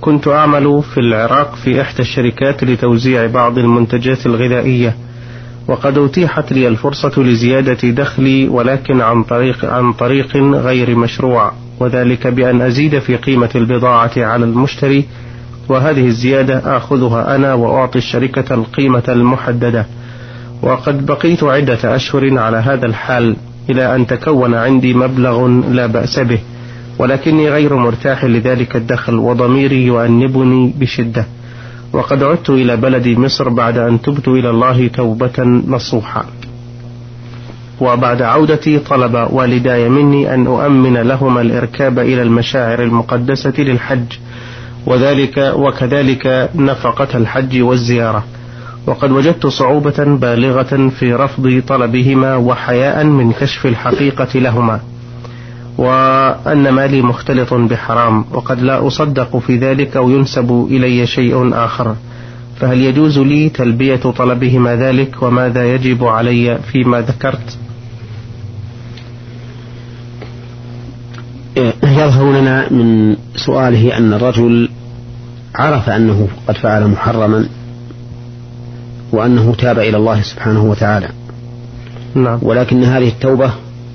كنت أعمل في العراق في إحدى الشركات لتوزيع بعض المنتجات الغذائية، وقد أتيحت لي الفرصة لزيادة دخلي، ولكن عن طريق غير مشروع، وذلك بأن أزيد في قيمة البضاعة على المشتري، وهذه الزيادة آخذها أنا وأعطي الشركة القيمة المحددة. وقد بقيت عدة أشهر على هذا الحال إلى أن تكون عندي مبلغ لا بأس به، ولكني غير مرتاح لذلك الدخل، وضميري يؤنبني بشدة. وقد عدت إلى بلدي مصر بعد أن تبت إلى الله توبة نصوحا. وبعد عودتي طلب والداي مني أن أؤمن لهما الإركاب إلى المشاعر المقدسة للحج، وكذلك نفقة الحج والزيارة. وقد وجدت صعوبة بالغة في رفض طلبهما، وحياء من كشف الحقيقة لهما، وأن مالي مختلط بحرام، وقد لا أصدق في ذلك أو ينسب إلي شيء آخر. فهل يجوز لي تلبية طلبهما ذلك، وماذا يجب علي فيما ذكرت؟ يظهر لنا من سؤاله أن الرجل عرف أنه قد فعل محرما، وأنه تاب إلى الله سبحانه وتعالى. نعم. ولكن هذه التوبة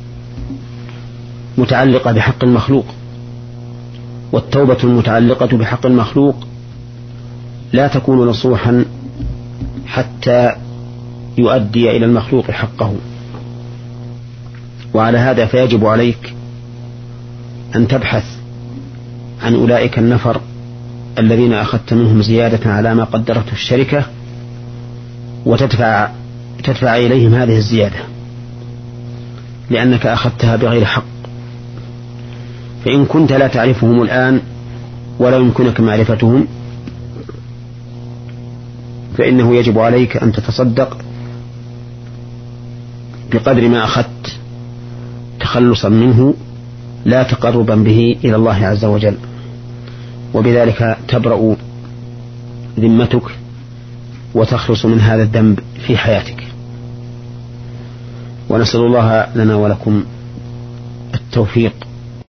متعلقة بحق المخلوق، والتوبة المتعلقة بحق المخلوق لا تكون نصوحا حتى يؤدي إلى المخلوق حقه. وعلى هذا فيجب عليك أن تبحث عن أولئك النفر الذين أخذت منهم زيادة على ما قدرته الشركة، وتدفع إليهم هذه الزيادة، لأنك أخذتها بغير حق. فإن كنت لا تعرفهم الآن ولا يمكنك معرفتهم، فإنه يجب عليك أن تتصدق بقدر ما أخذت تخلصا منه، لا تقربا به إلى الله عز وجل، وبذلك تبرأ ذمتك وتخلص من هذا الذنب في حياتك. ونسأل الله لنا ولكم التوفيق